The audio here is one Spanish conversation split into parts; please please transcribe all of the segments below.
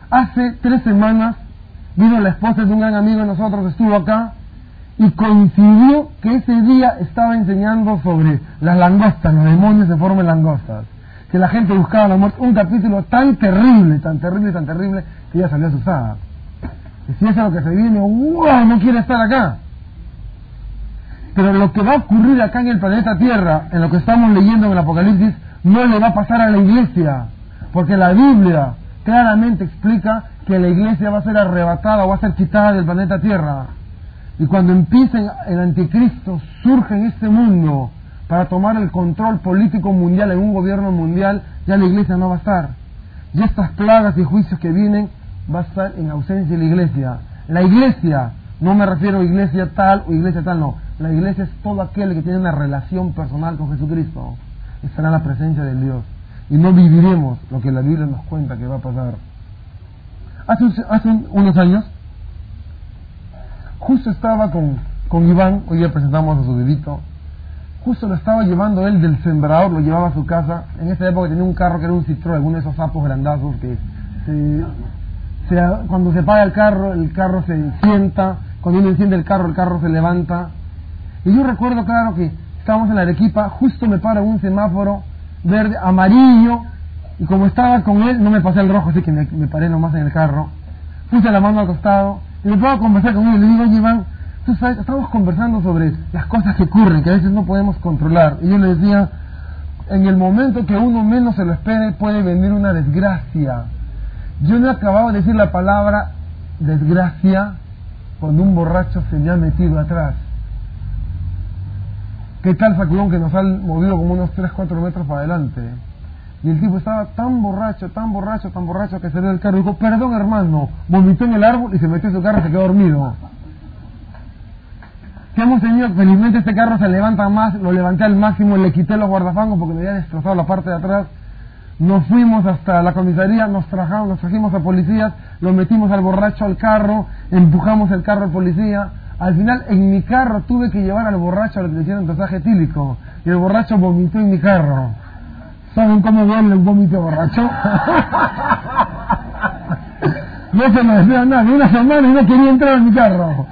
Hace 3 semanas vino la esposa de un gran amigo de nosotros, estuvo acá, y coincidió que ese día estaba enseñando sobre las langostas, los demonios en forma de langostas, que la gente buscaba la muerte, un capítulo tan terrible, que ella salió asustada. Y si eso es lo que se viene, ¡wow!, no quiere estar acá. Pero lo que va a ocurrir acá en el planeta Tierra, en lo que estamos leyendo en el Apocalipsis, no le va a pasar a la iglesia, porque la Biblia claramente explica que la iglesia va a ser arrebatada o va a ser quitada del planeta Tierra. Y cuando empiecen el anticristo, surge en este mundo para tomar el control político mundial en un gobierno mundial, ya la iglesia no va a estar. Y estas plagas y juicios que vienen va a estar en ausencia de la iglesia. La iglesia, no me refiero a iglesia tal o iglesia tal, no. La iglesia es todo aquel que tiene una relación personal con Jesucristo. Estará en la presencia del Dios. Y no viviremos lo que la Biblia nos cuenta que va a pasar. Hace unos años, justo estaba con Iván, hoy día presentamos a su bebito, justo lo estaba llevando él del sembrador, lo llevaba a su casa. En esa época tenía un carro que era un Citroën, uno de esos sapos grandazos que cuando se apaga el carro se sienta, cuando uno enciende el carro se levanta. Y yo recuerdo, claro, que estábamos en la Arequipa, justo me para un semáforo verde, amarillo, y como estaba con él, no me pasé el rojo, así que me paré nomás en el carro, puse la mano al costado, y me puedo conversar con él, y le digo, oye Iván, tú sabes, estamos conversando sobre las cosas que ocurren, que a veces no podemos controlar, y yo le decía, en el momento que uno menos se lo espere, puede venir una desgracia. Yo no he acabado de decir la palabra desgracia cuando un borracho se me ha metido atrás. ¿Qué tal sacudón que nos ha movido como unos 3-4 metros para adelante? Y el tipo estaba tan borracho que salió del carro y dijo, perdón hermano, vomitó en el árbol y se metió en su carro y se quedó dormido. ¿Qué hemos tenido? Felizmente este carro se levanta más, lo levanté al máximo, le quité los guardafangos porque me había destrozado la parte de atrás. Nos fuimos hasta la comisaría, nos trajimos a policías, lo metimos al borracho al carro, empujamos el carro al policía. Al final en mi carro tuve que llevar al borracho a lo que le hicieron dosaje etílico y el borracho vomitó en mi carro. ¿Saben cómo duele el vómito borracho? No se me decía nada, una semana y no quería entrar en mi carro.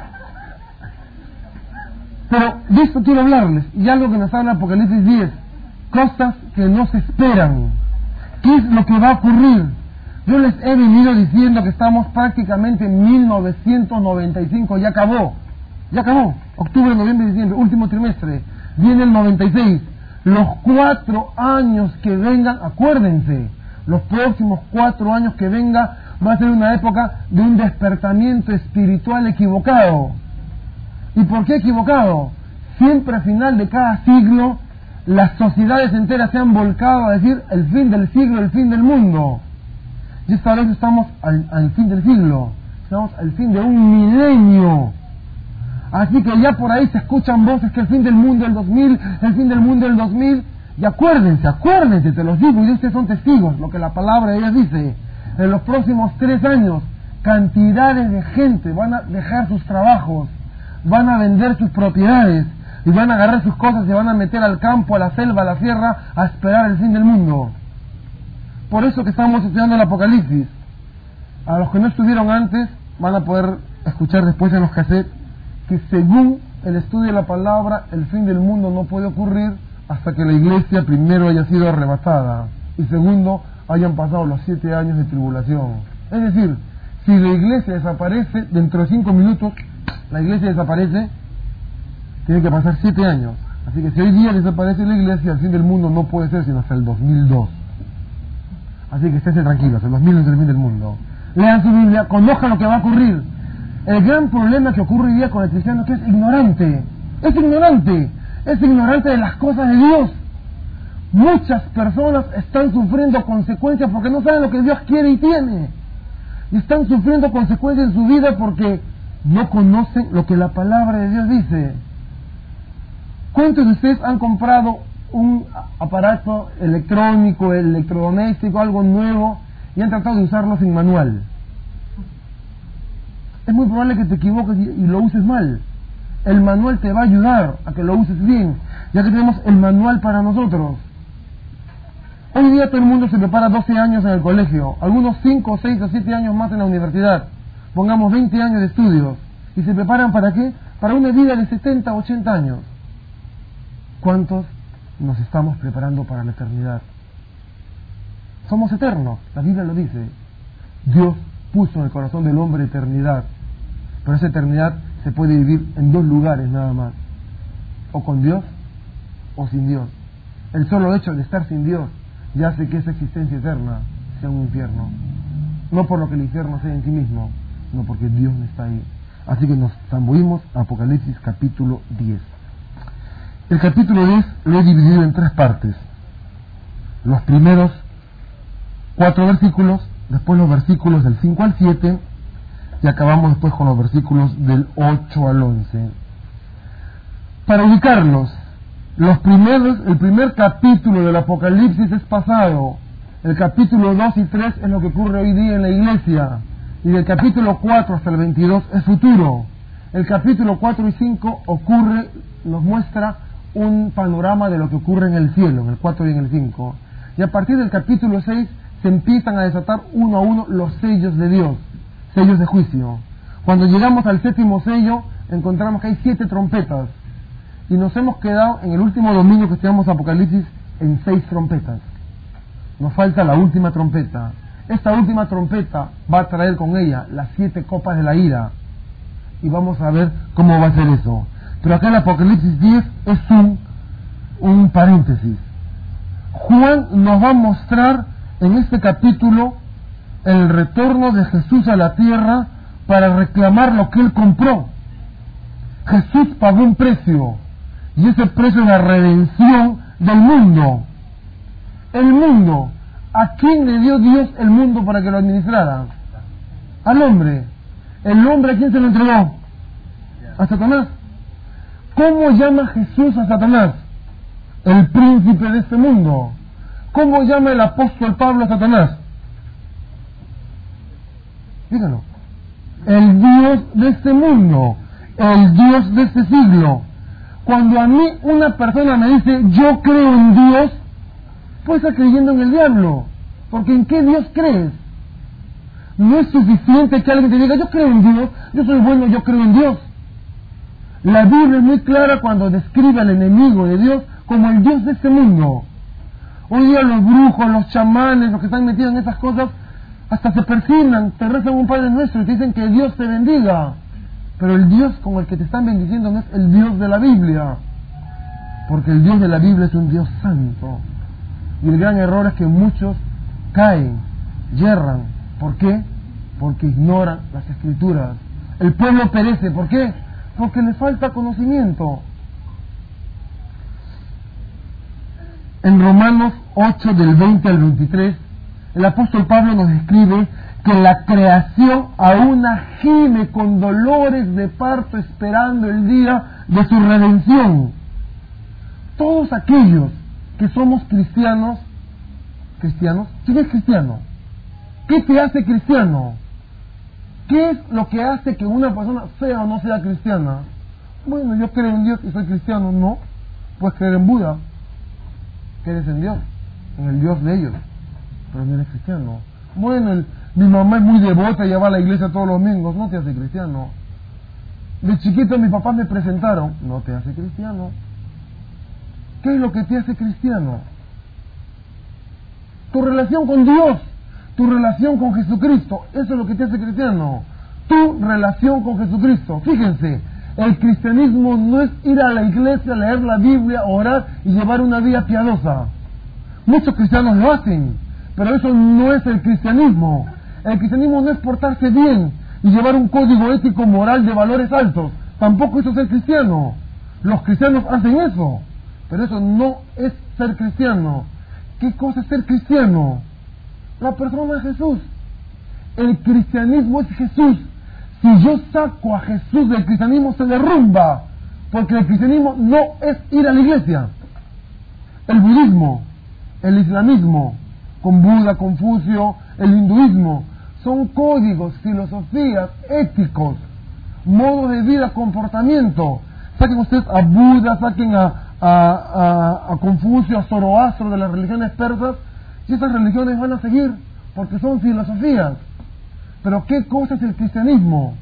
Pero de esto quiero hablarles, y algo que nos habla Apocalipsis 10, cosas que no se esperan. ¿Qué es lo que va a ocurrir? Yo les he venido diciendo que estamos prácticamente en 1995, ya acabó, octubre, noviembre, diciembre, último trimestre, viene el 96, los 4 años que vengan, acuérdense, los próximos 4 años que venga va a ser una época de un despertamiento espiritual equivocado. ¿Y por qué equivocado? Siempre al final de cada siglo las sociedades enteras se han volcado a decir el fin del siglo, el fin del mundo. Y esta vez estamos al fin del siglo, estamos al fin de un milenio. Así que ya por ahí se escuchan voces que el fin del mundo del 2000, el fin del mundo del 2000. Y acuérdense, te los digo, y ustedes son testigos, lo que la palabra de Dios dice. En los próximos 3 años, cantidades de gente van a dejar sus trabajos, van a vender sus propiedades, y van a agarrar sus cosas y se van a meter al campo, a la selva, a la sierra, a esperar el fin del mundo. Por eso que estamos estudiando el Apocalipsis. A los que no estuvieron antes, van a poder escuchar después en los cassettes, que según el estudio de la palabra, el fin del mundo no puede ocurrir hasta que la iglesia primero haya sido arrebatada, y segundo, hayan pasado los 7 años de tribulación. Es decir, si la iglesia desaparece, dentro de 5 minutos, la iglesia desaparece, tiene que pasar 7 años. Así que si hoy día desaparece la iglesia, el fin del mundo no puede ser sino hasta el 2002. Así que esténse tranquilos, el 2000 es el fin del mundo. Lean su Biblia, conozcan lo que va a ocurrir. El gran problema que ocurre hoy día con el cristiano es que es ignorante. Es ignorante de las cosas de Dios. Muchas personas están sufriendo consecuencias porque no saben lo que Dios quiere y tiene. Y están sufriendo consecuencias en su vida porque no conocen lo que la palabra de Dios dice. ¿Cuántos de ustedes han comprado un aparato electrónico, electrodoméstico, algo nuevo, y han tratado de usarlo sin manual? Es muy probable que te equivoques y lo uses mal. El manual te va a ayudar a que lo uses bien, ya que tenemos el manual para nosotros. Hoy día todo el mundo se prepara 12 años en el colegio, algunos 5, 6 o 7 años más en la universidad, pongamos 20 años de estudios, y se preparan ¿para qué? Para una vida de 70, 80 años. ¿Cuántos nos estamos preparando para la eternidad? Somos eternos, la Biblia lo dice. Dios puso en el corazón del hombre eternidad, pero esa eternidad se puede vivir en 2 lugares nada más, o con Dios o sin Dios. El solo hecho de estar sin Dios ya hace que esa existencia eterna sea un infierno, no por lo que el infierno sea en sí mismo, sino porque Dios no está ahí. Así que nos zambullimos a Apocalipsis capítulo 10. El capítulo 10 lo he dividido en 3 partes. Los primeros 4 versículos, después los versículos del 5 al 7, y acabamos después con los versículos del 8 al 11. Para ubicarlos, el primer capítulo del Apocalipsis es pasado, el capítulo 2 y 3 es lo que ocurre hoy día en la iglesia, y del capítulo 4 hasta el 22 es futuro. El capítulo 4 y 5 nos muestra un panorama de lo que ocurre en el cielo, en el 4 y en el 5. Y a partir del capítulo 6 se empiezan a desatar uno a uno los sellos de Dios, sellos de juicio. Cuando llegamos al 7º sello, encontramos que hay 7 trompetas. Y nos hemos quedado en el último domingo que estudiamos Apocalipsis en 6 trompetas. Nos falta la última trompeta. Esta última trompeta va a traer con ella las 7 copas de la ira. Y vamos a ver cómo va a ser eso. Pero acá el Apocalipsis 10 es un paréntesis. Juan nos va a mostrar en este capítulo el retorno de Jesús a la tierra para reclamar lo que él compró. Jesús pagó un precio, y ese precio es la redención del mundo. El mundo, ¿a quién le dio Dios el mundo para que lo administrara? Al hombre. ¿El hombre a quién se lo entregó? A Satanás. ¿Cómo llama Jesús a Satanás? El príncipe de este mundo. ¿Cómo llama el apóstol Pablo a Satanás? Dígalo. El Dios de este mundo, el Dios de este siglo. Cuando a mí una persona me dice yo creo en Dios, pues está creyendo en el diablo. Porque ¿en qué Dios crees? No es suficiente que alguien te diga yo creo en Dios, yo soy bueno, yo creo en Dios. La Biblia es muy clara cuando describe al enemigo de Dios como el Dios de este mundo. Hoy día los brujos, los chamanes, los que están metidos en esas cosas, hasta se persignan, te rezan un Padre Nuestro y te dicen que Dios te bendiga. Pero el Dios con el que te están bendiciendo no es el Dios de la Biblia, porque el Dios de la Biblia es un Dios santo. Y el gran error es que muchos caen, yerran. ¿Por qué? Porque ignoran las Escrituras. El pueblo perece, ¿por qué? Porque le falta conocimiento. En Romanos 8 del 20 al 23, el apóstol Pablo nos escribe que la creación aún gime con dolores de parto esperando el día de su redención. Todos aquellos que somos cristianos, ¿quién es cristiano? ¿Qué te hace cristiano? ¿Qué es lo que hace que una persona sea o no sea cristiana? Bueno, yo creo en Dios y soy cristiano. No, puedes creer en Buda, crees en Dios, en el Dios de ellos, pero no eres cristiano. Bueno, mi mamá es muy devota y ya va a la iglesia todos los domingos, no te hace cristiano. De chiquito mis papás me presentaron, no te hace cristiano. ¿Qué es lo que te hace cristiano? Tu relación con Dios, tu relación con Jesucristo, eso es lo que te hace cristiano. Tu relación con Jesucristo. Fíjense, el cristianismo no es ir a la iglesia, leer la Biblia, orar y llevar una vida piadosa. Muchos cristianos lo hacen, pero eso no es el cristianismo. El cristianismo no es portarse bien y llevar un código ético moral de valores altos. Tampoco eso es ser cristiano. Los cristianos hacen eso, pero eso no es ser cristiano. ¿Qué cosa es ser cristiano? La persona de Jesús. El cristianismo es Jesús. Si yo saco a Jesús del cristianismo, se derrumba, porque el cristianismo no es ir a la iglesia. El budismo, el islamismo, con Buda, Confucio, el hinduismo, son códigos, filosofías, éticos, modos de vida, comportamiento. Saquen ustedes a Buda, saquen a Confucio, a Zoroastro de las religiones persas, Y esas religiones van a seguir, porque son filosofías. Pero ¿qué cosa es el cristianismo?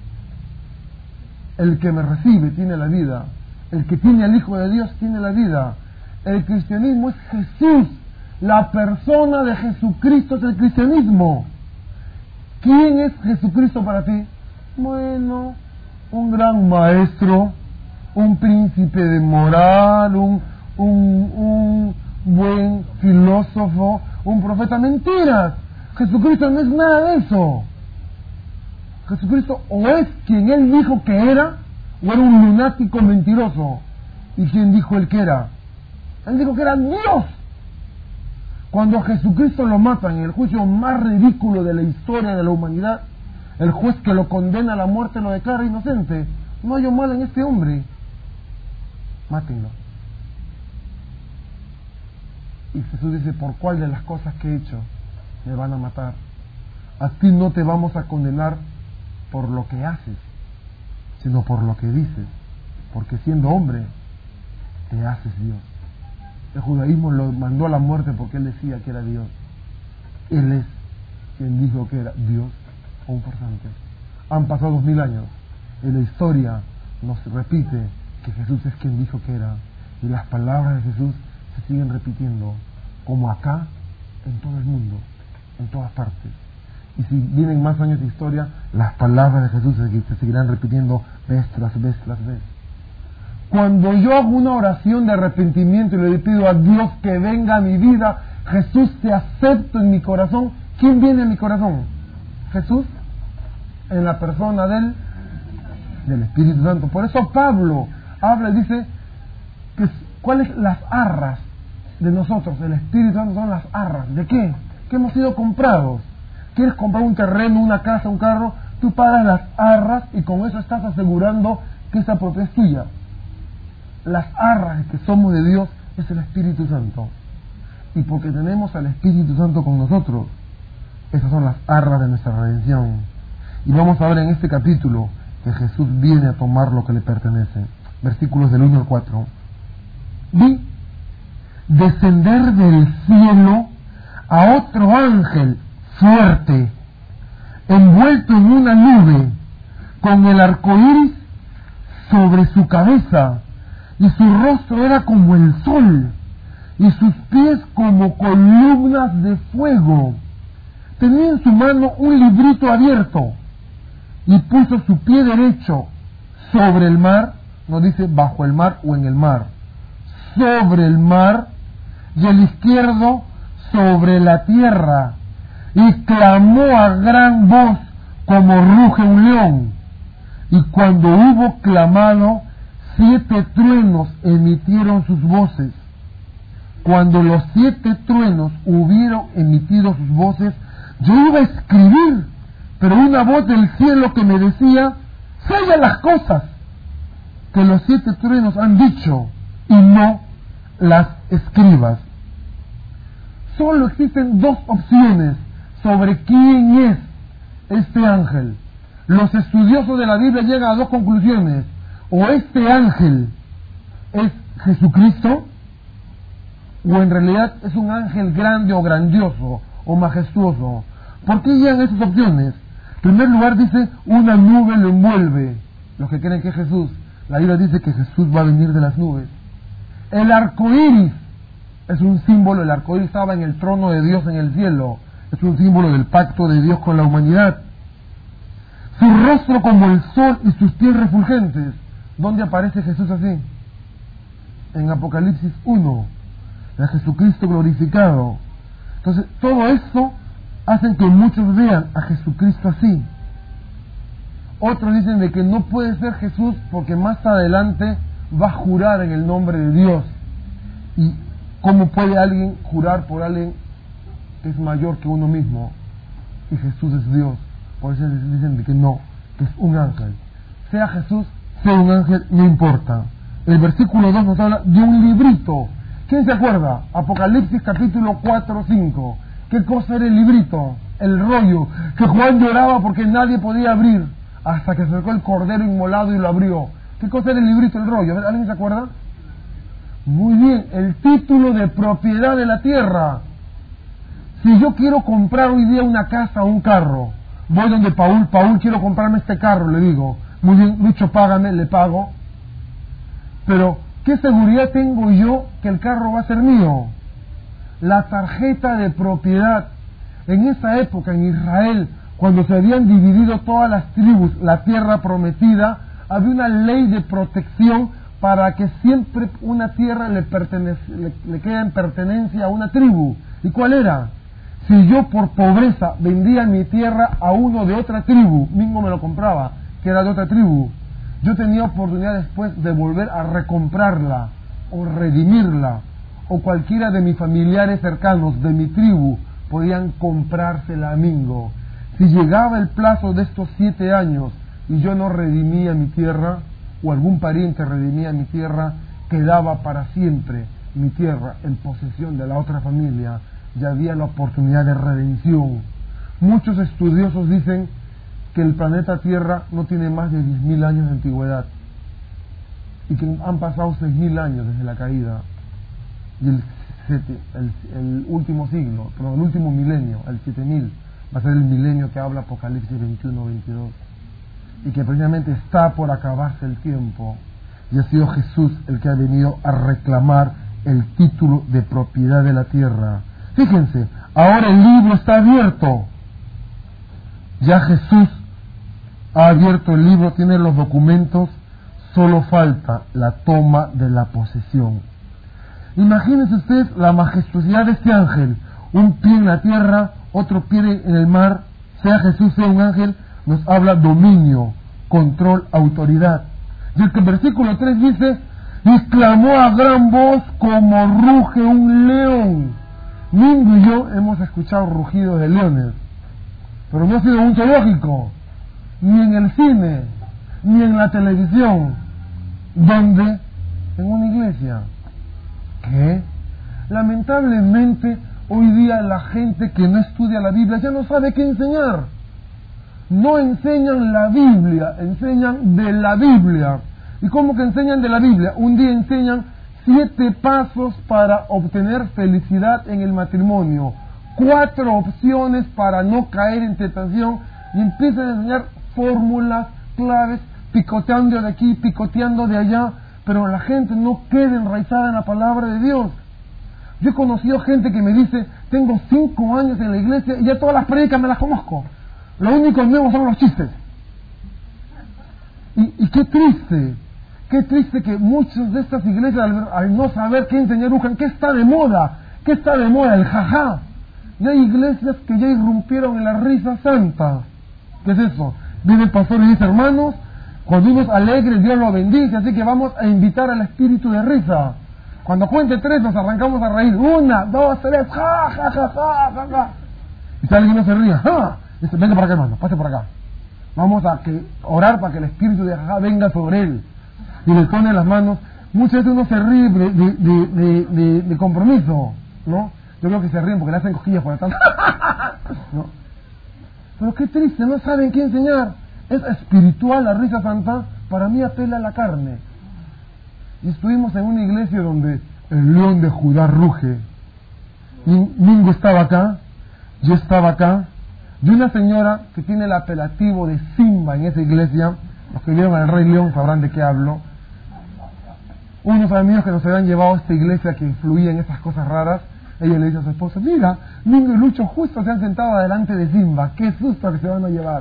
El que me recibe tiene la vida. El que tiene al Hijo de Dios tiene la vida. El cristianismo es Jesús. La persona de Jesucristo es el cristianismo. ¿Quién es Jesucristo para ti? Bueno, un gran maestro, un príncipe de moral, un buen filósofo, un profeta. Mentiras. Jesucristo no es nada de eso. Jesucristo o es quien Él dijo que era, o era un lunático mentiroso. ¿Y quién dijo Él que era? Él dijo que era Dios. Cuando a Jesucristo lo matan en el juicio más ridículo de la historia de la humanidad, el juez que lo condena a la muerte lo declara inocente. No hay mal en este hombre. Mátenlo. Y Jesús dice, ¿por cuál de las cosas que he hecho me van a matar? A ti no te vamos a condenar por lo que haces, sino por lo que dices, porque siendo hombre te haces Dios. El judaísmo lo mandó a la muerte porque él decía que era Dios. Él es quien dijo que era Dios o un farsante. Han pasado 2000 años y la historia nos repite que Jesús es quien dijo que era, y las palabras de Jesús se siguen repitiendo, como acá, en todo el mundo, en todas partes. Y si vienen más años de historia, las palabras de Jesús se seguirán repitiendo vez tras vez tras vez. Cuando yo hago una oración de arrepentimiento y le pido a Dios que venga a mi vida, Jesús se acepta en mi corazón. ¿Quién viene a mi corazón? Jesús, en la persona del Espíritu Santo. Por eso Pablo habla y dice que cuáles las arras de nosotros. El Espíritu Santo son las arras. ¿De qué? Que hemos sido comprados. ¿Quieres comprar un terreno, una casa, un carro? Tú pagas las arras y con eso estás asegurando que esa propiedad es tuya. Las arras de que somos de Dios es el Espíritu Santo. Y porque tenemos al Espíritu Santo con nosotros, esas son las arras de nuestra redención. Y vamos a ver en este capítulo que Jesús viene a tomar lo que le pertenece. Versículos del 1 al 4. Vi descender del cielo a otro ángel fuerte, envuelto en una nube, con el arco iris sobre su cabeza, y su rostro era como el sol, y sus pies como columnas de fuego. Tenía en su mano un librito abierto, y puso su pie derecho sobre el mar, no dice bajo el mar o en el mar, sobre el mar, y el izquierdo sobre la tierra, y clamó a gran voz como ruge un león. Y cuando hubo clamado, 7 truenos emitieron sus voces. Cuando los 7 truenos hubieron emitido sus voces, yo iba a escribir, pero una voz del cielo que me decía, sella las cosas que los 7 truenos han dicho, y no las escribas. Solo existen 2 opciones sobre quién es este ángel. Los estudiosos de la Biblia llegan a 2 conclusiones. O este ángel es Jesucristo, o en realidad es un ángel grande o grandioso o majestuoso. ¿Por qué llegan esas opciones? En primer lugar dice, una nube lo envuelve. Los que creen que es Jesús. La Biblia dice que Jesús va a venir de las nubes. El arco iris es un símbolo. El arco iris estaba en el trono de Dios en el cielo. Es un símbolo del pacto de Dios con la humanidad. Su rostro como el sol y sus pies refulgentes. ¿Dónde aparece Jesús así? En Apocalipsis 1, de Jesucristo glorificado. Entonces, todo esto hace que muchos vean a Jesucristo así. Otros dicen de que no puede ser Jesús porque más adelante va a jurar en el nombre de Dios. ¿Y cómo puede alguien jurar por alguien que es mayor que uno mismo? Y Jesús es Dios. Por eso dicen de que no, que es un ángel. Sea Jesús, sea un ángel, no importa. El versículo 2 nos habla de un librito. ¿Quién se acuerda? Apocalipsis capítulo 4, 5. ¿Qué cosa era el librito? El rollo que Juan lloraba porque nadie podía abrir hasta que acercó el cordero inmolado y lo abrió. ¿Qué cosa era el librito, el rollo? ¿Alguien se acuerda? Muy bien, el título de propiedad de la tierra. Si yo quiero comprar hoy día una casa o un carro, voy donde Paul, quiero comprarme este carro, le digo, muy bien, Lucho, págame, le pago, pero ¿qué seguridad tengo yo que el carro va a ser mío? La tarjeta de propiedad. En esa época, en Israel, cuando se habían dividido todas las tribus, la tierra prometida, había una ley de protección para que siempre una tierra le quede en pertenencia a una tribu. ¿Y cuál era? Si yo por pobreza vendía mi tierra a uno de otra tribu, mismo me lo compraba, que era de otra tribu, yo tenía oportunidad después de volver a recomprarla o redimirla, o cualquiera de mis familiares cercanos de mi tribu podían comprársela a Mingo. Si llegaba el plazo de estos 7 años y yo no redimía mi tierra, o algún pariente redimía mi tierra, quedaba para siempre mi tierra en posesión de la otra familia. Ya había la oportunidad de redención. Muchos estudiosos dicen que el planeta Tierra no tiene más de 10.000 años de antigüedad y que han pasado 6.000 años desde la caída, y el último siglo, pero el último milenio, el 7.000, va a ser el milenio que habla Apocalipsis 21-22, y que precisamente está por acabarse el tiempo, y ha sido Jesús el que ha venido a reclamar el título de propiedad de la tierra. Fíjense, ahora el libro está abierto. Ya Jesús ha abierto el libro, tiene los documentos, solo falta la toma de la posesión. Imagínense ustedes la majestuosidad de este ángel, un pie en la tierra, otro pie en el mar, sea Jesús, sea un ángel, nos habla dominio, control, autoridad. Y el versículo 3 dice, y clamó a gran voz como ruge un león. Mingo y yo hemos escuchado rugidos de leones, pero no ha sido un zoológico, ni en el cine, ni en la televisión. ¿Dónde? En una iglesia. ¿Qué? Lamentablemente, hoy día la gente que no estudia la Biblia ya no sabe qué enseñar. No enseñan la Biblia, enseñan de la Biblia. ¿Y cómo que enseñan de la Biblia? Un día enseñan 7 pasos para obtener felicidad en el matrimonio, 4 opciones para no caer en tentación, y empiezan a enseñar fórmulas, claves, picoteando de aquí, picoteando de allá, pero la gente no queda enraizada en la palabra de Dios. Yo he conocido gente que me dice, tengo 5 años en la iglesia y ya todas las prédicas me las conozco, lo único nuevo son los chistes. Y qué triste que muchas de estas iglesias al no saber qué enseñar buscan, ¿qué está de moda? ¿Qué está de moda? El jajá. Y hay iglesias que ya irrumpieron en la risa santa. ¿Qué es eso? Viene el pastor y dice, hermanos, cuando uno es alegre, Dios lo bendice, así que vamos a invitar al espíritu de risa. Cuando cuente 3 nos arrancamos a reír. 1, 2, 3, ja, ja, ja, ja, ja, ja. Y si alguien no se ríe, ¡ja! Dice, venga para acá, hermano, pase por acá. Vamos a orar para que el espíritu de jajá venga sobre él. Y le pone las manos. Muchas veces uno se ríe de compromiso, ¿no? Yo creo que se ríen porque le hacen cosquillas por atrás. ¿No? Pero qué triste, no saben qué enseñar. Es espiritual la risa santa, para mí apela a la carne. Y estuvimos en una iglesia donde el león de Judá ruge. Mingo estaba acá, yo estaba acá, y una señora que tiene el apelativo de Simba en esa iglesia, los que vieron al Rey León sabrán de qué hablo. Unos amigos que nos habían llevado a esta iglesia que influía en esas cosas raras, ella le dice a su esposo, mira, Mingo y Lucho justo se han sentado delante de Simba, qué susto que se van a llevar.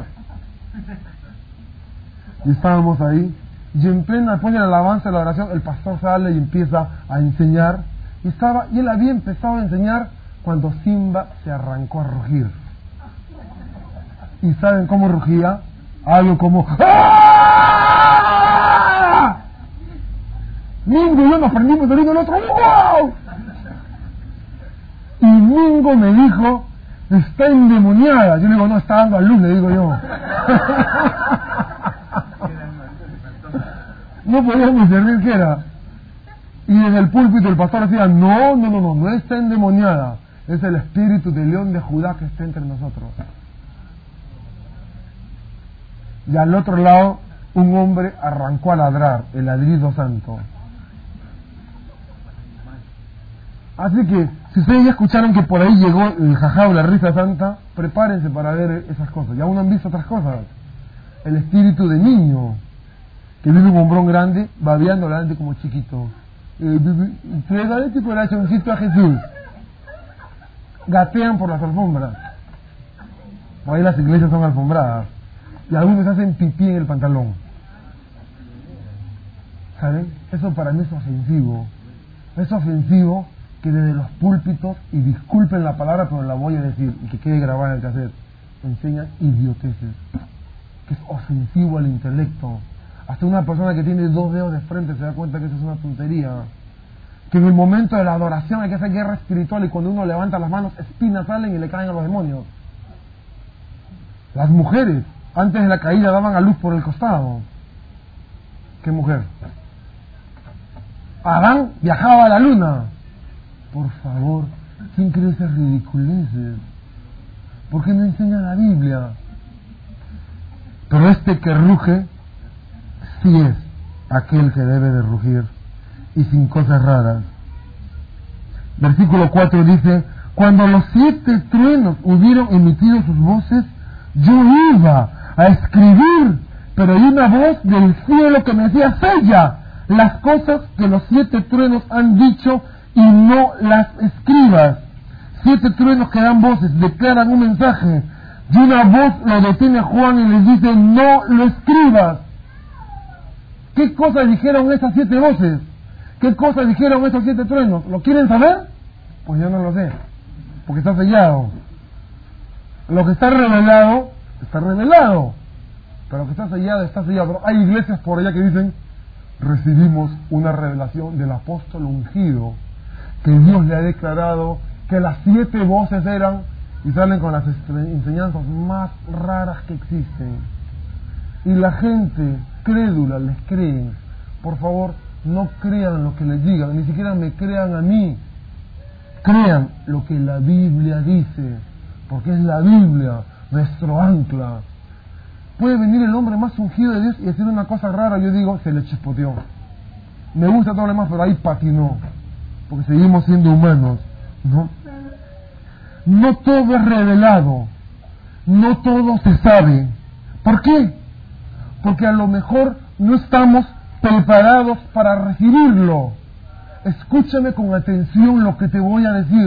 Y estábamos ahí, y en plena, después de la alabanza de la oración, el pastor sale y empieza a enseñar, y él había empezado a enseñar cuando Simba se arrancó a rugir. ¿Y saben cómo rugía? Algo como ¡ah! Mingo y yo nos prendimos del uno al otro, ¡wow! Y Mingo me dijo, está endemoniada. Yo le digo, no, está dando a luz, le digo yo. No podíamos discernir qué era. Y en el púlpito el pastor decía, no está endemoniada. Es el espíritu del león de Judá que está entre nosotros. Y al otro lado, un hombre arrancó a ladrar, el ladrido santo. Así que, si ustedes ya escucharon que por ahí llegó el jajá o la risa santa, prepárense para ver esas cosas. Ya aún han visto otras cosas. El espíritu de niño, que vive un hombrón grande, babeando la gente como chiquito. Regálate corazoncito a Jesús. Gatean por las alfombras. Por ahí las iglesias son alfombradas. Y algunos hacen pipí en el pantalón. ¿Saben? Eso para mí es ofensivo. Es ofensivo que desde los púlpitos, y disculpen la palabra, pero la voy a decir, y que quede grabada en el cassette, enseñan idioteces. Que es ofensivo al intelecto. Hasta una persona que tiene 2 dedos de frente se da cuenta que eso es una tontería. Que en el momento de la adoración hay que hacer guerra espiritual, y cuando uno levanta las manos, espinas salen y le caen a los demonios. Las mujeres, antes de la caída, daban a luz por el costado. ¿Qué mujer? Adán viajaba a la luna. Por favor, ¿quién cree esas ridiculeces? ¿Por qué no enseña la Biblia? Pero este que ruge, sí es aquel que debe de rugir, y sin cosas raras. Versículo 4 dice: cuando los 7 truenos hubieron emitido sus voces, yo iba a escribir, pero hay una voz del cielo que me decía: sella las cosas que los 7 truenos han dicho y no las escribas. 7 truenos que dan voces, declaran un mensaje, y una voz lo detiene a Juan y le dice: no lo escribas. ¿Qué cosas dijeron esas 7 voces? ¿Qué cosas dijeron esos 7 truenos? ¿Lo quieren saber? Pues yo no lo sé, porque está sellado. Lo que está revelado, pero lo que está sellado, está sellado. Pero hay iglesias por allá que dicen: recibimos una revelación del apóstol ungido, que Dios le ha declarado que las 7 voces eran, y salen con las enseñanzas más raras que existen. Y la gente crédula les creen. Por favor, no crean lo que les digan, ni siquiera me crean a mí. Crean lo que la Biblia dice, porque es la Biblia nuestro ancla. Puede venir el hombre más ungido de Dios y decir una cosa rara, yo digo: se le chispoteó. Me gusta todo lo demás, pero ahí patinó, porque seguimos siendo humanos, ¿no? No todo es revelado, no todo se sabe. ¿Por qué? Porque a lo mejor no estamos preparados para recibirlo. Escúchame con atención lo que te voy a decir.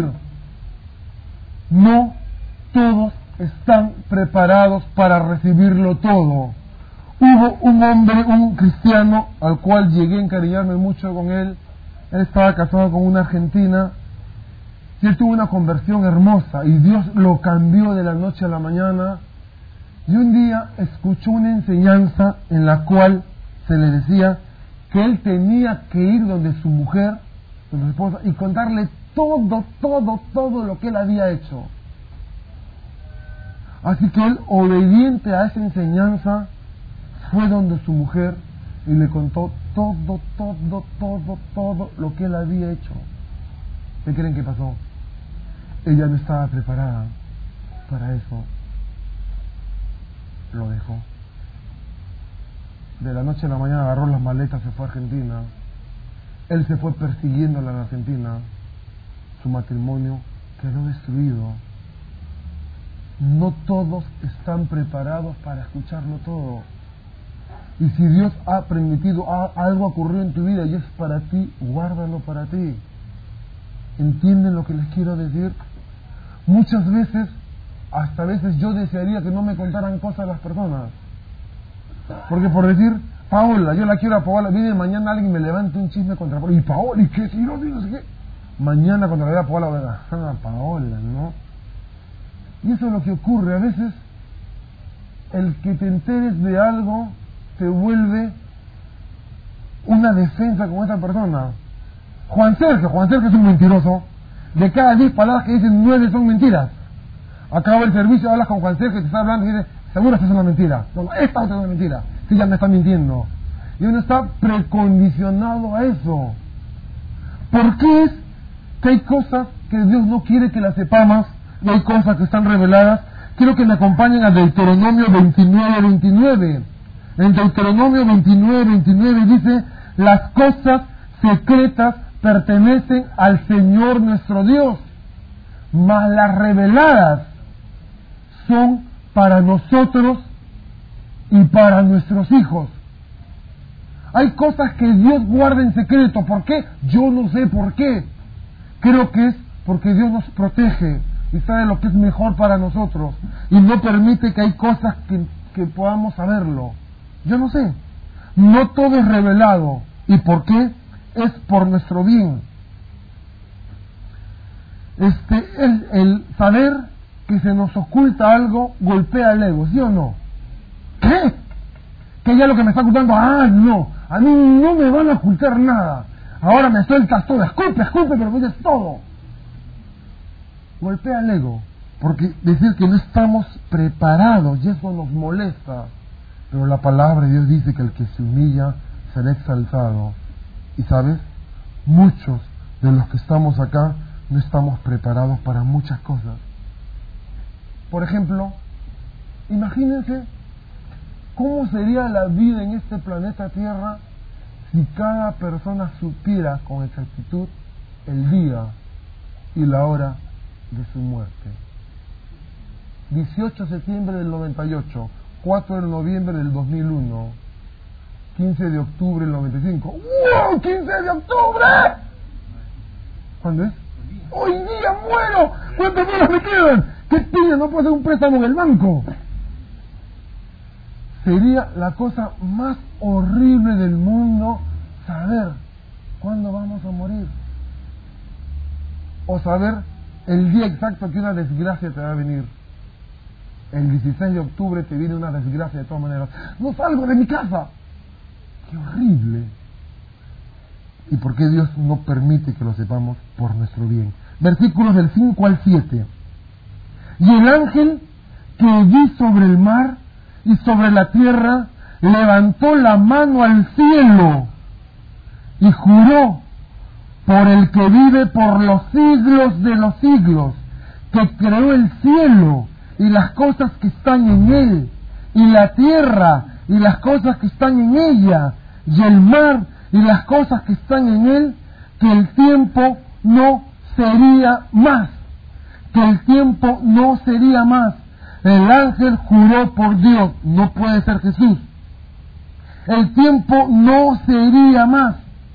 No todos están preparados para recibirlo todo. Hubo un hombre, un cristiano, al cual llegué a encariñarme mucho con él. Él estaba casado con una argentina, y él tuvo una conversión hermosa, y Dios lo cambió de la noche a la mañana. Y un día escuchó una enseñanza en la cual se le decía que él tenía que ir donde su mujer, donde su esposa, y contarle todo lo que él había hecho. Así que él, obediente a esa enseñanza, fue donde su mujer y le contó todo lo que él había hecho. ¿Qué creen que pasó? Ella no estaba preparada para eso. Lo dejó. De la noche a la mañana agarró las maletas, se fue a Argentina. Él se fue persiguiéndola en Argentina. Su matrimonio quedó destruido. No todos están preparados para escucharlo todo. Y si Dios ha permitido algo ocurrió en tu vida y es para ti, guárdalo para ti. ¿Entienden lo que les quiero decir? Muchas veces, hasta veces yo desearía que no me contaran cosas las personas. Porque por decir: Paola, yo la quiero a Paola, viene mañana alguien y me levanta un chisme contra Paola. ¿Y Paola? ¿Y qué? Si no sé qué. Mañana cuando la vea a Paola voy a dejar a Paola, ¿no? Y eso es lo que ocurre. A veces, el que te enteres de algo te vuelve una defensa con esa persona. Juan Sergio es un mentiroso. De cada 10 palabras que dicen, 9 son mentiras. Acaba el servicio, hablas con Juan Sergio, te está hablando y dice: seguro que es una mentira. No, esta otra es una mentira. Sí, ya me está mintiendo. Y uno está precondicionado a eso. ¿Por qué es que hay cosas que Dios no quiere que las sepamos y hay cosas que están reveladas? Quiero que me acompañen a Deuteronomio 29:29. En Deuteronomio 29:29 dice: las cosas secretas pertenecen al Señor nuestro Dios, mas las reveladas son para nosotros y para nuestros hijos. Hay cosas que Dios guarda en secreto. ¿Por qué? Yo no sé por qué. Creo que es porque Dios nos protege y sabe lo que es mejor para nosotros y no permite que hay cosas que podamos saberlo. Yo no sé. No todo es revelado. ¿Y por qué? Es por nuestro bien. El saber que se nos oculta algo golpea el ego, ¿sí o no? ¿Qué? Que ya lo que me está ocultando, no, a mí no me van a ocultar nada. Ahora me sueltas todo, escupe, pero me dices todo. Golpea el ego, porque decir que no estamos preparados y eso nos molesta. Pero la palabra de Dios dice que el que se humilla será exaltado. Y sabes, muchos de los que estamos acá no estamos preparados para muchas cosas. Por ejemplo, imagínense cómo sería la vida en este planeta Tierra si cada persona supiera con exactitud el día y la hora de su muerte. 18 de septiembre del 98, 4 de noviembre del 2001, 15 de octubre del 95. ¡Wow! ¡15 de octubre! ¿Cuándo es? ¡Hoy día muero! ¿Cuántas horas me quedan? ¿Qué pide? No puedo hacer un préstamo en el banco. Sería la cosa más horrible del mundo saber cuándo vamos a morir. O saber el día exacto que una desgracia te va a venir. El 16 de octubre te viene una desgracia de todas maneras. No salgo de mi casa. ¡Qué horrible! ¿Y por qué Dios no permite que lo sepamos? Por nuestro bien. Versículos del 5 al 7. Y el ángel que vi sobre el mar y sobre la tierra levantó la mano al cielo y juró por el que vive por los siglos de los siglos, que creó el cielo y las cosas que están en él, y la tierra y las cosas que están en ella, y el mar y las cosas que están en él, que el tiempo no sería más, que el tiempo no sería más. El ángel juró por Dios, no puede ser Jesús. El tiempo no sería más.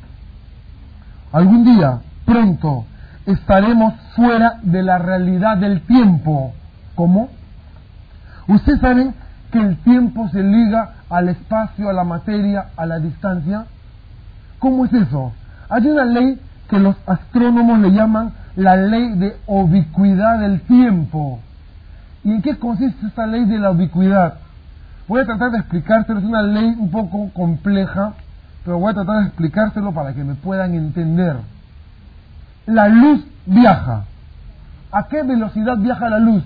Algún día, pronto, estaremos fuera de la realidad del tiempo. ¿Cómo? Ustedes saben que el tiempo se liga al espacio, a la materia, a la distancia. ¿Cómo es eso? Hay una ley que los astrónomos le llaman la ley de ubicuidad del tiempo. ¿Y en qué consiste esta ley de la ubicuidad? Voy a tratar de explicárselo, es una ley un poco compleja, pero voy a tratar de explicárselo para que me puedan entender. La luz viaja. ¿A qué velocidad viaja la luz?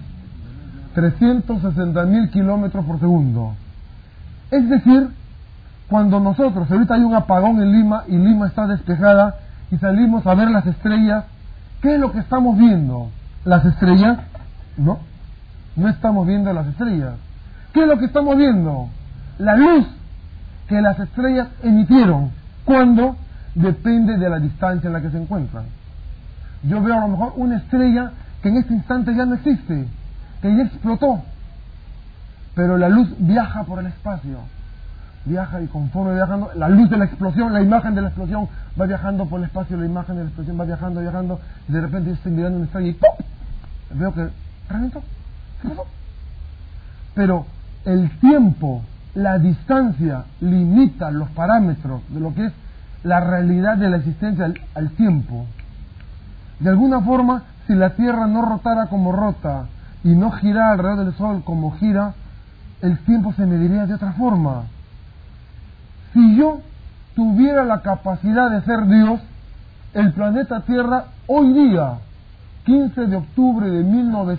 360.000 kilómetros por segundo. Es decir, cuando nosotros, ahorita hay un apagón en Lima y Lima está despejada y salimos a ver las estrellas, ¿qué es lo que estamos viendo? ¿Las estrellas? No, no estamos viendo las estrellas. ¿Qué es lo que estamos viendo? La luz que las estrellas emitieron. ¿Cuándo? Depende de la distancia en la que se encuentran. Yo veo a lo mejor una estrella que en este instante ya no existe, que ya explotó, pero la luz viaja por el espacio, viaja, y conforme viajando, la luz de la explosión, la imagen de la explosión va viajando por el espacio, la imagen de la explosión va viajando, y de repente yo estoy mirando una estrella y ¡pum! Veo que reventó. ¿Qué pasó? Pero el tiempo, la distancia limita los parámetros de lo que es la realidad de la existencia al tiempo. De alguna forma, si la Tierra no rotara como rota y no girara alrededor del Sol como gira, el tiempo se mediría de otra forma. Si yo tuviera la capacidad de ser Dios, el planeta Tierra hoy día, 15 de octubre de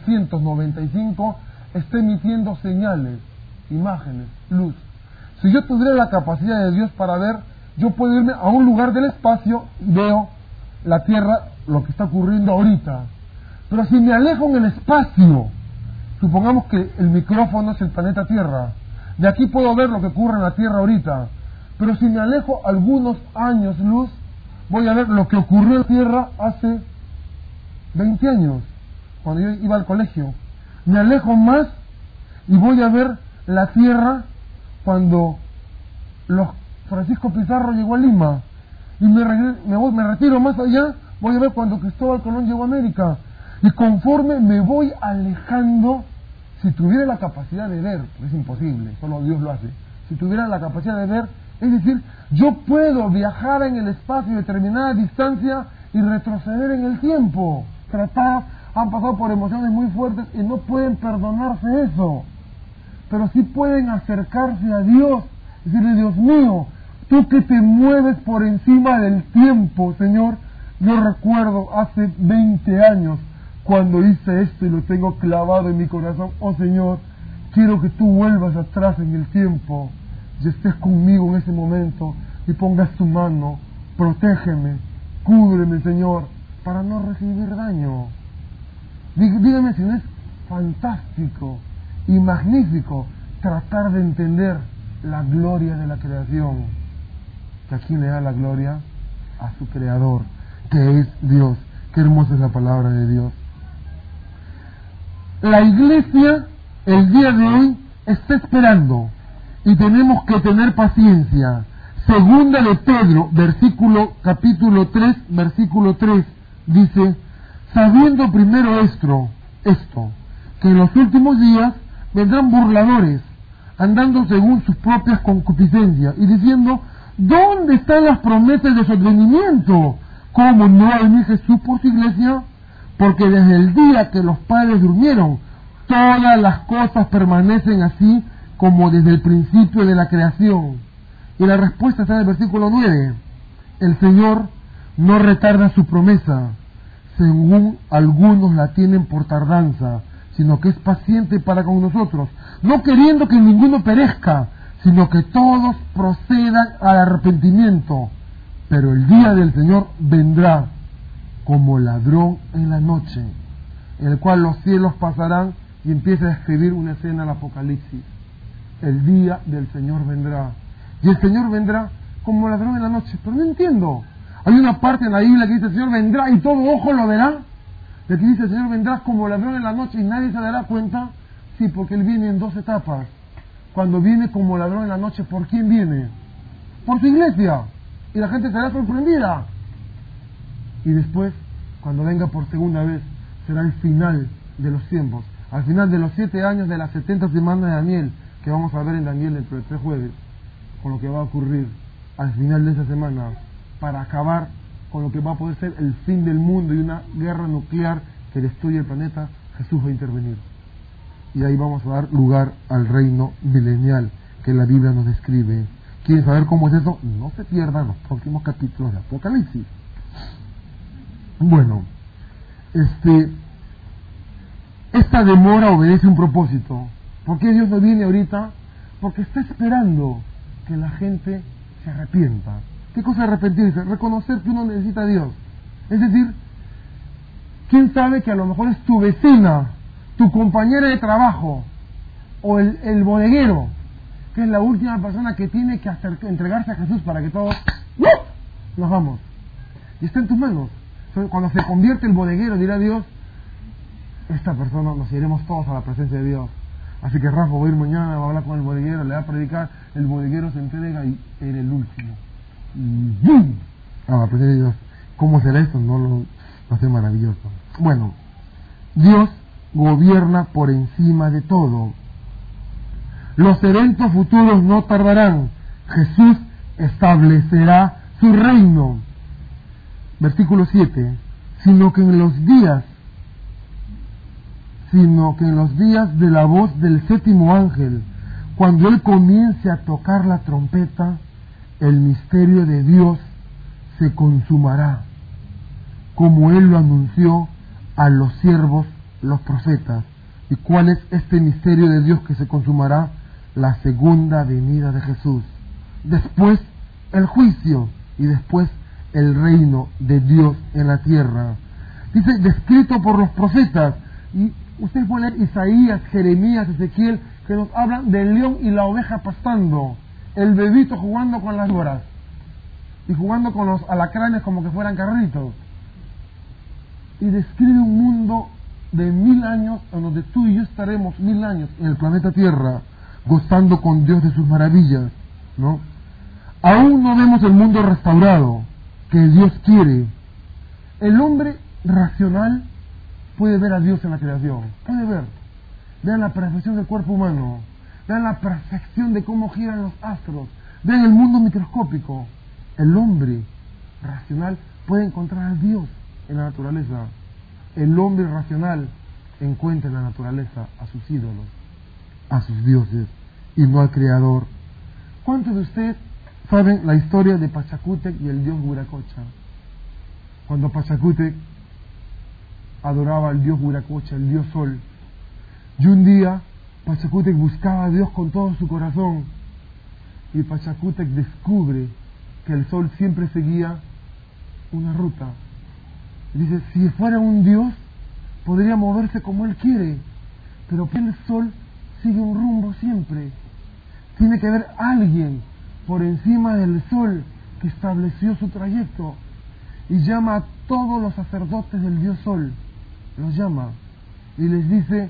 1995, está emitiendo señales, imágenes, luz. Si yo tuviera la capacidad de Dios para ver, yo puedo irme a un lugar del espacio y veo la Tierra, lo que está ocurriendo ahorita. Pero si me alejo en el espacio, supongamos que el micrófono es el planeta Tierra, de aquí puedo ver lo que ocurre en la Tierra ahorita, pero si me alejo algunos años luz, voy a ver lo que ocurrió en la tierra hace 20 años, cuando yo iba al colegio. Me alejo más y voy a ver la tierra cuando Francisco Pizarro llegó a Lima. Y me retiro más allá, voy a ver cuando Cristóbal Colón llegó a América. Y conforme me voy alejando, si tuviera la capacidad de ver, es imposible, solo Dios lo hace, si tuviera la capacidad de ver, es decir, yo puedo viajar en el espacio a determinada distancia y retroceder en el tiempo. Han pasado por emociones muy fuertes y no pueden perdonarse eso, pero sí pueden acercarse a Dios, decirle: Dios mío, tú que te mueves por encima del tiempo, Señor, yo recuerdo hace 20 años cuando hice esto y lo tengo clavado en mi corazón. Oh Señor, quiero que tú vuelvas atrás en el tiempo y estés conmigo en ese momento y pongas tu mano, protégeme, cúbreme, Señor, para no recibir daño. Dígame si no es fantástico y magnífico tratar de entender la gloria de la creación. ¿Que a quién le da la gloria? A su creador, que es Dios. Qué hermosa es la palabra de Dios. La iglesia el día de hoy está esperando y tenemos que tener paciencia. Segunda de Pedro, capítulo 3, versículo 3, dice: sabiendo primero esto, que en los últimos días vendrán burladores, andando según sus propias concupiscencias, y diciendo: ¿dónde están las promesas de su advenimiento? ¿Cómo no va a venir Jesús por su iglesia? Porque desde el día que los padres durmieron, todas las cosas permanecen así como desde el principio de la creación. Y la respuesta está en el versículo 9. El Señor no retarda su promesa, según algunos la tienen por tardanza, sino que es paciente para con nosotros, no queriendo que ninguno perezca, sino que todos procedan al arrepentimiento. Pero el día del Señor vendrá como ladrón en la noche, en el cual los cielos pasarán, y empieza a escribir una escena al Apocalipsis. El día del Señor vendrá, y el Señor vendrá como ladrón en la noche. Pero no entiendo. Hay una parte en la Biblia que dice: el Señor vendrá y todo ojo lo verá. Y aquí dice: el Señor vendrá como ladrón en la noche y nadie se dará cuenta. Sí, porque Él viene en 2 etapas. Cuando viene como ladrón en la noche, ¿por quién viene? Por su iglesia. Y la gente será sorprendida. Y después, cuando venga por segunda vez, será el final de los tiempos. Al final de los 7 años de las 70 semanas de Daniel, que vamos a ver en Daniel dentro de 3 jueves, con lo que va a ocurrir al final de esa semana, para acabar con lo que va a poder ser el fin del mundo y una guerra nuclear que destruye el planeta. Jesús va a intervenir. Y ahí vamos a dar lugar al reino milenial que la Biblia nos describe. ¿Quieren saber cómo es eso? No se pierdan los próximos capítulos de Apocalipsis. Bueno, esta demora obedece un propósito. ¿Por qué Dios no viene ahorita? Porque está esperando que la gente se arrepienta. ¿Qué cosa es arrepentirse? Reconocer que uno necesita a Dios. Es decir, ¿quién sabe que a lo mejor es tu vecina, tu compañera de trabajo, o el bodeguero, que es la última persona que tiene que entregarse a Jesús para que todos nos vamos? Y está en tus manos. Cuando se convierte el bodeguero, dirá Dios: esta persona, nos iremos todos a la presencia de Dios. Así que Rafa va a ir mañana, va a hablar con el bodeguero, le va a predicar, el bodeguero se entrega y era el último. Y ¡bum! A la presencia de Dios. ¿Cómo será esto? No lo hace maravilloso. Bueno, Dios gobierna por encima de todo. Los eventos futuros no tardarán. Jesús establecerá su reino. Versículo 7. Sino que en los días de la voz del 7º ángel, cuando él comience a tocar la trompeta, el misterio de Dios se consumará, como él lo anunció a los siervos, los profetas. ¿Y cuál es este misterio de Dios que se consumará? La segunda venida de Jesús. Después el juicio y después el reino de Dios en la tierra. Dice, descrito por los profetas. Y ustedes pueden leer Isaías, Jeremías, Ezequiel, que nos hablan del león y la oveja pastando, el bebito jugando con las víboras. y jugando con los alacranes como que fueran carritos. Y describe un mundo de 1000 años, en donde tú y yo estaremos 1000 años en el planeta Tierra, gozando con Dios de sus maravillas, ¿no? Aún no vemos el mundo restaurado que Dios quiere. El hombre racional puede ver a Dios en la creación, puede ver. Vean la perfección del cuerpo humano, vean la perfección de cómo giran los astros, vean el mundo microscópico. El hombre racional puede encontrar a Dios en la naturaleza. El hombre racional encuentra en la naturaleza a sus ídolos, a sus dioses, y no al Creador. ¿Cuántos de ustedes saben la historia de Pachacútec y el dios Wiracocha? Cuando Pachacútec adoraba al dios Wiracocha, el dios Sol, y un día Pachacútec buscaba a Dios con todo su corazón, y Pachacútec descubre que el Sol siempre seguía una ruta. Y dice, si fuera un dios, podría moverse como él quiere, pero el Sol sigue un rumbo siempre. Tiene que haber alguien por encima del Sol que estableció su trayecto, y llama a todos los sacerdotes del dios Sol, los llama y les dice,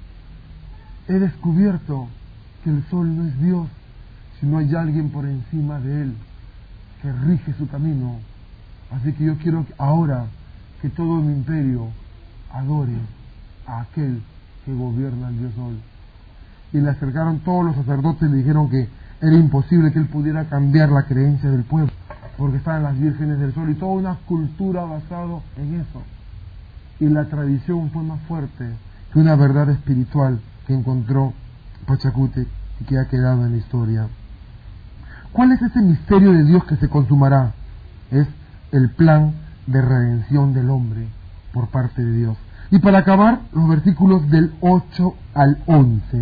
he descubierto que el Sol no es Dios, sino hay alguien por encima de él que rige su camino. Así que yo quiero ahora que todo mi imperio adore a aquel que gobierna el dios Sol. Y le acercaron todos los sacerdotes y le dijeron que era imposible que él pudiera cambiar la creencia del pueblo, porque estaban las vírgenes del Sol y toda una cultura basada en eso. Y la tradición fue más fuerte que una verdad espiritual que encontró Pachacútec y que ha quedado en la historia. ¿Cuál es ese misterio de Dios que se consumará? Es el plan de redención del hombre por parte de Dios. Y para acabar, los versículos del 8 al 11.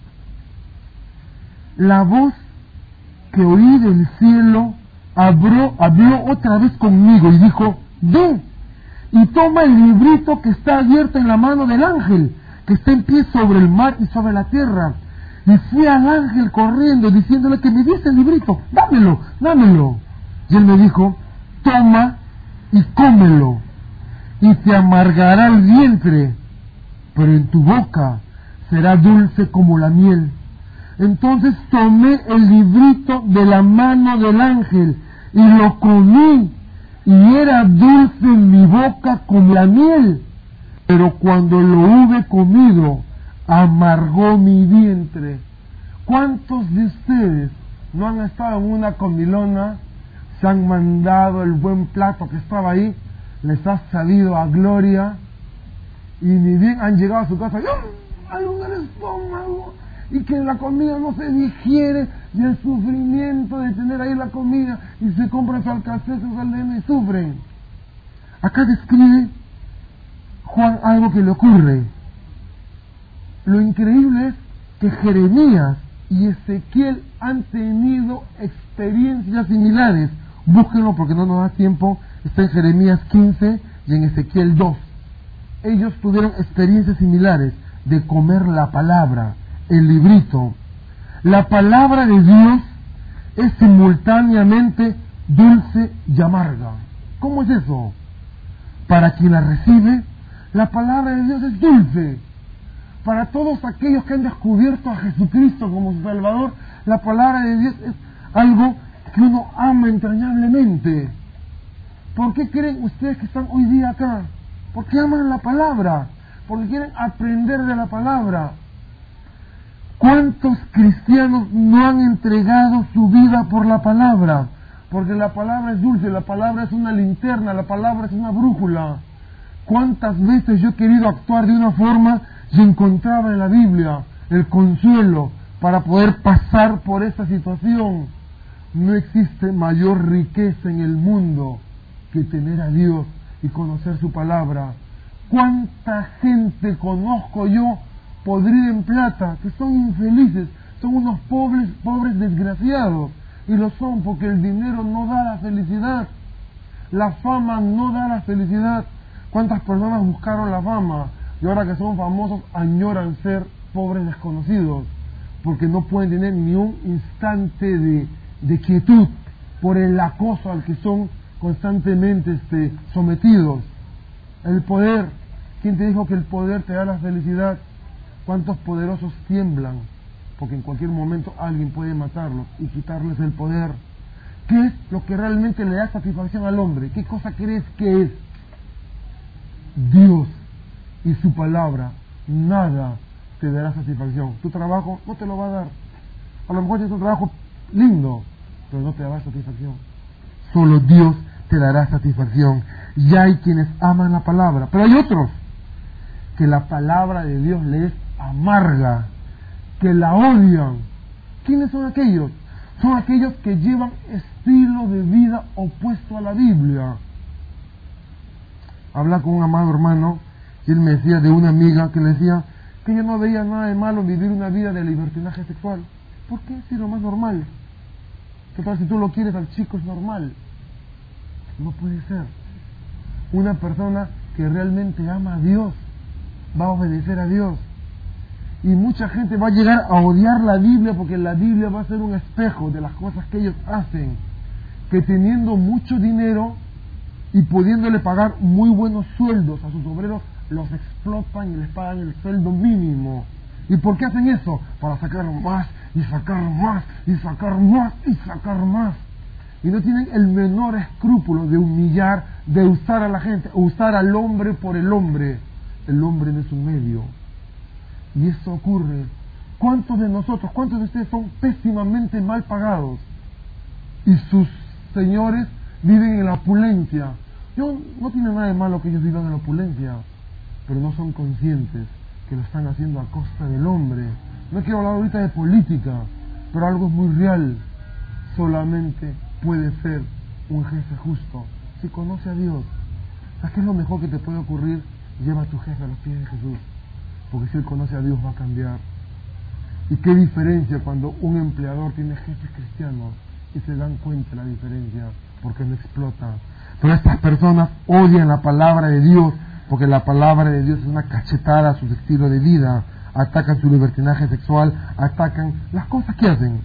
La voz que oí del cielo habló otra vez conmigo y dijo, ve y toma el librito que está abierto en la mano del ángel, que está en pie sobre el mar y sobre la tierra. Y fui al ángel corriendo, diciéndole que me diese el librito, dámelo, dámelo. Y él me dijo, toma y cómelo, y te amargará el vientre, pero en tu boca será dulce como la miel. Entonces tomé el librito de la mano del ángel y lo comí, y era dulce en mi boca como la miel, pero cuando lo hube comido, amargó mi vientre. ¿Cuántos de ustedes no han estado en una comilona, se han mandado el buen plato que estaba ahí, les ha salido a gloria, y ni bien han llegado a su casa, hay un estómago, y que la comida no se digiere, y el sufrimiento de tener ahí la comida, y se compran su alcacel, su saldena y sufren? Acá describe Juan algo que le ocurre. Lo increíble es que Jeremías y Ezequiel han tenido experiencias similares. Búsquenlo porque no nos da tiempo. Está en Jeremías 15 y en Ezequiel 2. Ellos tuvieron experiencias similares de comer la palabra, el librito. La palabra de Dios es simultáneamente dulce y amarga. ¿Cómo es eso? Para quien la recibe, la palabra de Dios es dulce. Para todos aquellos que han descubierto a Jesucristo como su Salvador, la palabra de Dios es algo que uno ama entrañablemente. ¿Por qué creen ustedes que están hoy día acá? Porque aman la palabra, porque quieren aprender de la palabra. ¿Cuántos cristianos no han entregado su vida por la palabra? Porque la palabra es dulce, la palabra es una linterna, la palabra es una brújula. ¿Cuántas veces yo he querido actuar de una forma y encontraba en la Biblia el consuelo para poder pasar por esta situación? No existe mayor riqueza en el mundo que tener a Dios y conocer su palabra. ¿Cuánta gente conozco yo podrida en plata que son infelices, son unos pobres desgraciados? Y lo son porque el dinero no da la felicidad, la fama no da la felicidad. ¿Cuántas personas buscaron la fama y ahora que son famosos añoran ser pobres desconocidos? Porque no pueden tener ni un instante de quietud. por el acoso al que son constantemente sometidos. El poder. ¿Quién te dijo que el poder te da la felicidad? ¿Cuántos poderosos tiemblan? Porque en cualquier momento alguien puede matarlos y quitarles el poder. ¿Qué es lo que realmente le da satisfacción al hombre? ¿Qué cosa crees que es? Dios y su palabra. Nada te dará satisfacción. Tu trabajo no te lo va a dar. A lo mejor es un trabajo lindo, pero no te dará satisfacción. Solo Dios te dará satisfacción. Ya hay quienes aman la palabra, pero hay otros que la palabra de Dios les amarga, que la odian. ¿Quiénes son aquellos? Son aquellos que llevan estilo de vida opuesto a la Biblia. Hablaba con un amado hermano y él me decía de una amiga que le decía que ella no veía nada de malo en vivir una vida de libertinaje sexual. ¿Por qué? Si es lo más normal. ¿Qué tal si tú lo quieres al chico? Es normal. No puede ser. Una persona que realmente ama a Dios va a obedecer a Dios. Y mucha gente va a llegar a odiar la Biblia porque la Biblia va a ser un espejo de las cosas que ellos hacen, que teniendo mucho dinero y pudiéndole pagar muy buenos sueldos a sus obreros, los explotan y les pagan el sueldo mínimo. ¿Y por qué hacen eso? Para sacar más y sacar más y sacar más y sacar más. Y no tienen el menor escrúpulo de humillar, de usar a la gente, usar al hombre por el hombre. El hombre no es un medio. Y eso ocurre. ¿Cuántos de nosotros, cuántos de ustedes son pésimamente mal pagados? Y sus señores viven en la opulencia. No tiene nada de malo que ellos vivan en la opulencia, pero no son conscientes que lo están haciendo a costa del hombre. No quiero hablar ahorita de política, pero algo es muy real. Solamente puede ser un jefe justo si conoce a Dios. ¿Sabes qué es lo mejor que te puede ocurrir? Lleva a tu jefe a los pies de Jesús, porque si él conoce a Dios va a cambiar. Y qué diferencia cuando un empleador tiene jefes cristianos y se dan cuenta de la diferencia, porque no explota. Pero estas personas odian la palabra de Dios, porque la palabra de Dios es una cachetada a su estilo de vida. Atacan su libertinaje sexual, atacan las cosas que hacen.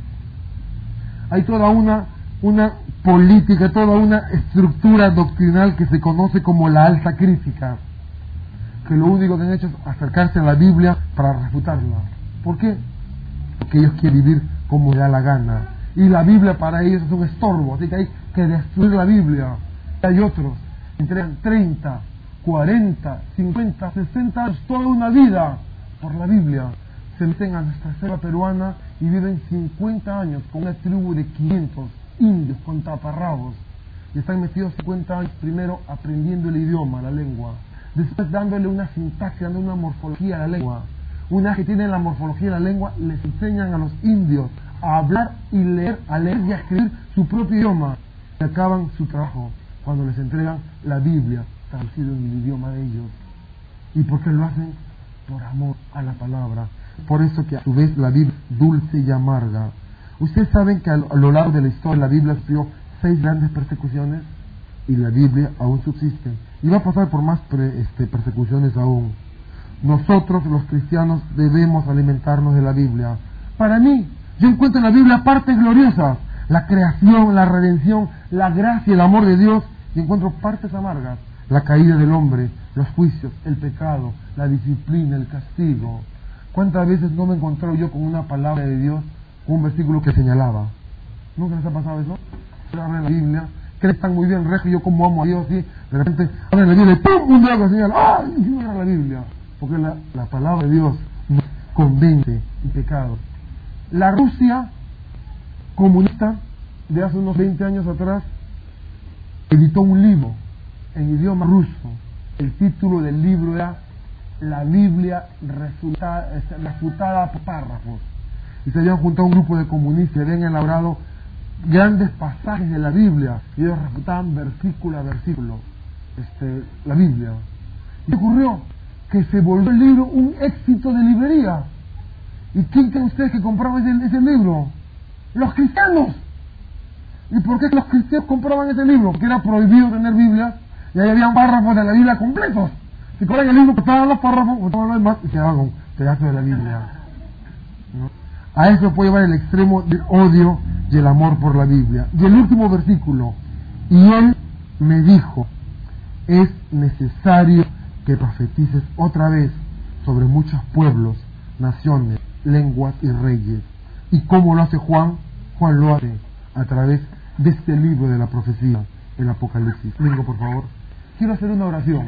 Hay toda una política, toda una estructura doctrinal que se conoce como la alta crítica, que lo único que han hecho es acercarse a la Biblia para refutarla. ¿Por qué? Porque ellos quieren vivir como les da la gana. Y la Biblia para ellos es un estorbo, así que hay que destruir la Biblia. Hay otros que entregan 30, 40, 50, 60 años, toda una vida por la Biblia. Se meten a nuestra selva peruana y viven 50 años con una tribu de 500 indios con taparrabos. Y están metidos 50 años primero aprendiendo el idioma, la lengua. Después dándole una sintaxis, dándole una morfología a la lengua. Una vez que tienen la morfología de la lengua, les enseñan a los indios a hablar y leer, a leer y a escribir su propio idioma. Y acaban su trabajo cuando les entregan la Biblia, traducido en el idioma de ellos. ¿Y por qué lo hacen? Por amor a la palabra. Por eso que a su vez la Biblia es dulce y amarga. Ustedes saben que a lo largo de la historia la Biblia sufrió 6 grandes persecuciones y la Biblia aún subsiste. Y va a pasar por más persecuciones aún. Nosotros los cristianos debemos alimentarnos de la Biblia. Para mí, yo encuentro en la Biblia partes gloriosas. La creación, la redención, la gracia, el amor de Dios. Y encuentro partes amargas. La caída del hombre, los juicios, el pecado, la disciplina, el castigo. ¿Cuántas veces no me he encontrado yo con una palabra de Dios, con un versículo que señalaba? ¿Nunca les ha pasado eso? Abren la Biblia, que están muy bien regio, yo como amo a Dios, y de repente abren la Biblia y ¡pum! Un dedo que señala, ¡ay! Y no era la Biblia. Porque la palabra de Dios nos convence en pecado. La Rusia comunista de hace unos 20 años atrás editó un libro en idioma ruso. El título del libro era La Biblia refutada por párrafos. Y se habían juntado un grupo de comunistas y habían elaborado grandes pasajes de la Biblia y ellos refutaban versículo a versículo la Biblia. ¿Y qué ocurrió? Que se volvió el libro un éxito de librería. ¿Y quién creen ustedes que compraba ese libro? ¡Los cristianos! ¿Y por qué los cristianos compraban ese libro? Porque era prohibido tener Biblia y ahí habían párrafos de la Biblia completos. Si cobraban el libro, cortaban los párrafos, cortaban los demás y se daban un pedazo de la Biblia, ¿no? A eso puede llevar el extremo del odio y el amor por la Biblia. Y el último versículo, y él me dijo, es necesario que profetices otra vez sobre muchos pueblos, naciones, lenguas y reyes. ¿Y cómo lo hace Juan? Juan lo hace a través de este libro de la profecía, el Apocalipsis. Vengo, por favor. Quiero hacer una oración.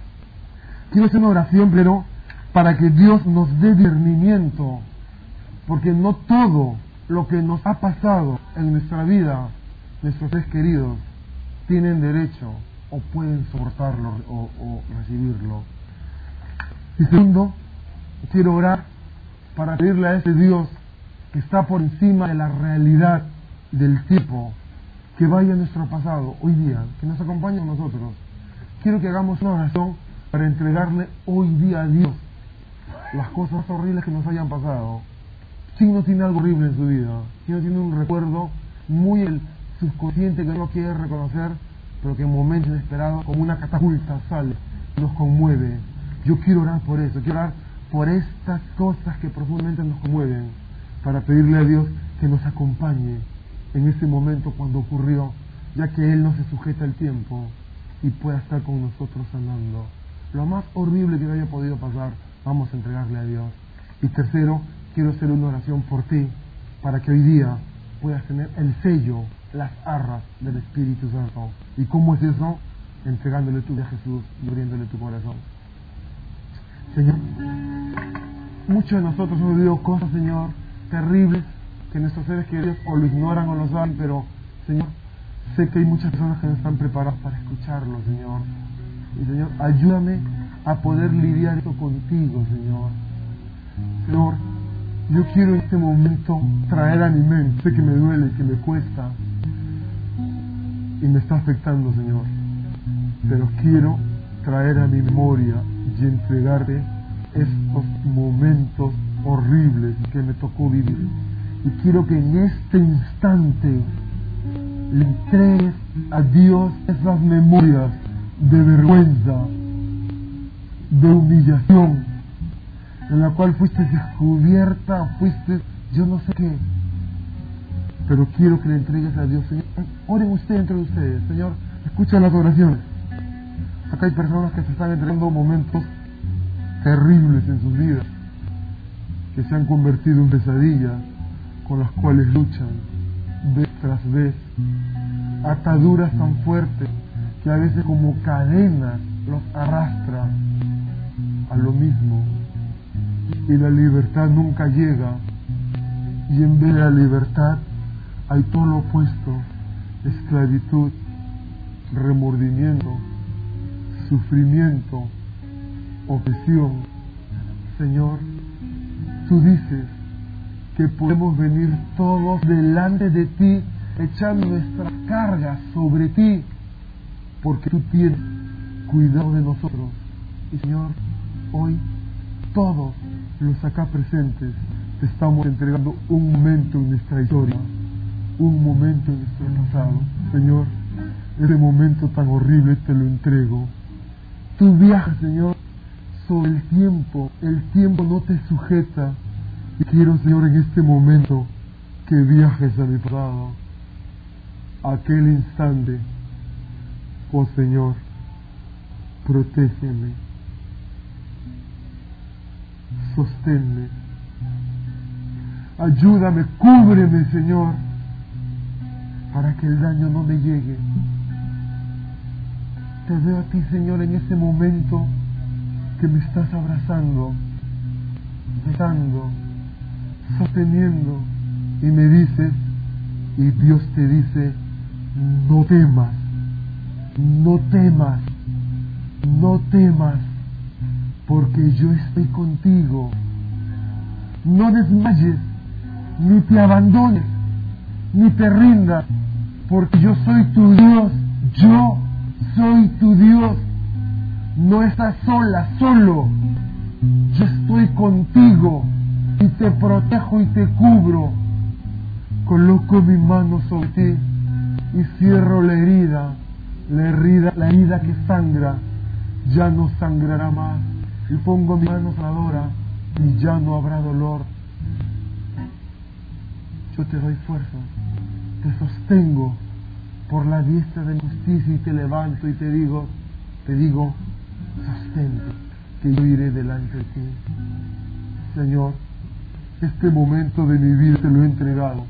Pero para que Dios nos dé discernimiento, porque no todo lo que nos ha pasado en nuestra vida, nuestros seres queridos, tienen derecho o pueden soportarlo o recibirlo. Y segundo, quiero orar para pedirle a ese Dios que está por encima de la realidad del tiempo, que vaya a nuestro pasado hoy día, que nos acompañe a nosotros. Quiero que hagamos una oración para entregarle hoy día a Dios las cosas horribles que nos hayan pasado. ¿Quién no tiene algo horrible en su vida? ¿Quién no tiene un recuerdo muy el subconsciente que no quiere reconocer, pero que en momentos inesperados, como una catapulta, sale y nos conmueve? Yo quiero orar por eso, quiero orar por estas cosas que profundamente nos conmueven, para pedirle a Dios que nos acompañe en ese momento cuando ocurrió, ya que Él no se sujeta al tiempo y pueda estar con nosotros sanando. Lo más horrible que haya podido pasar, vamos a entregarle a Dios. Y tercero, quiero hacer una oración por ti, para que hoy día puedas tener el sello, las arras del Espíritu Santo. ¿Y cómo es eso? Entregándole tu vida a Jesús y abriéndole tu corazón. Señor, muchos de nosotros hemos vivido cosas, Señor, terribles, que nuestros seres queridos o lo ignoran o lo saben, pero, Señor, sé que hay muchas personas que no están preparadas para escucharlo, Señor. Y, Señor, ayúdame a poder lidiar esto contigo, Señor. Señor, yo quiero en este momento traer a mi mente, sé que me duele, que me cuesta y me está afectando, Señor, pero quiero traer a mi memoria y entregarte estos momentos horribles que me tocó vivir. Y quiero que en este instante le entregues a Dios esas memorias de vergüenza, de humillación, en la cual fuiste descubierta, fuiste yo no sé qué, pero quiero que le entregues a Dios. Señor, oren ustedes entre ustedes. Señor, escucha las oraciones. Acá hay personas que se están entregando momentos terribles en sus vidas, que se han convertido en pesadillas con las cuales luchan vez tras vez, ataduras tan fuertes que a veces como cadenas los arrastra a lo mismo, y la libertad nunca llega, y en vez de la libertad hay todo lo opuesto: esclavitud, remordimiento, sufrimiento, opresión. Señor, tú dices que podemos venir todos delante de ti, echando nuestra carga sobre ti, porque tú tienes cuidado de nosotros. Y, Señor, hoy todos los acá presentes te estamos entregando un momento en nuestra historia, un momento en nuestro pasado. Señor, ese momento tan horrible te lo entrego. Tú viajas, Señor, sobre el tiempo no te sujeta. Y quiero, Señor, en este momento que viajes a mi pasado, a aquel instante. Oh Señor, protégeme, sosténme, ayúdame, cúbreme, Señor, para que el daño no me llegue. Te veo a ti, Señor, en este momento que me estás abrazando, besando, sosteniendo, y me dices, y Dios te dice: no temas, no temas, no temas, porque yo estoy contigo. No desmayes, ni te abandones, ni te rindas, porque yo soy tu Dios. Yo soy tu Dios. No estás sola, solo. Yo estoy contigo y te protejo y te cubro. Coloco mi mano sobre ti y cierro la herida que sangra. Ya no sangrará más. Y pongo mi mano sanadora y ya no habrá dolor. Yo te doy fuerza te sostengo por la diestra de justicia y te levanto y te digo, sostente, que yo iré delante de ti. Señor, este momento de mi vida te lo he entregado.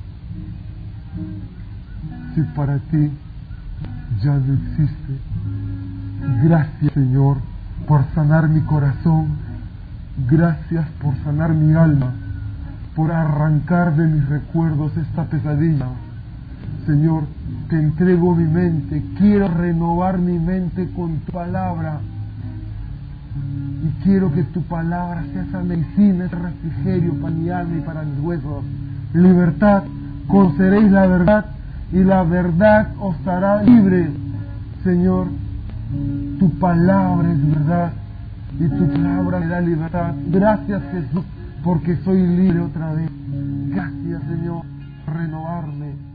Si para ti ya no existe, gracias, Señor, por sanar mi corazón, gracias por sanar mi alma, por arrancar de mis recuerdos esta pesadilla. Señor, te entrego mi mente, quiero renovar mi mente con tu palabra, y quiero que tu palabra sea esa medicina, ese refrigerio para mi alma y para mis huesos. Libertad, conoceréis la verdad, y la verdad os hará libre. Señor, tu palabra es verdad, y tu palabra me da libertad. Gracias, Jesús, porque soy libre otra vez. Gracias, Señor, por renovarme.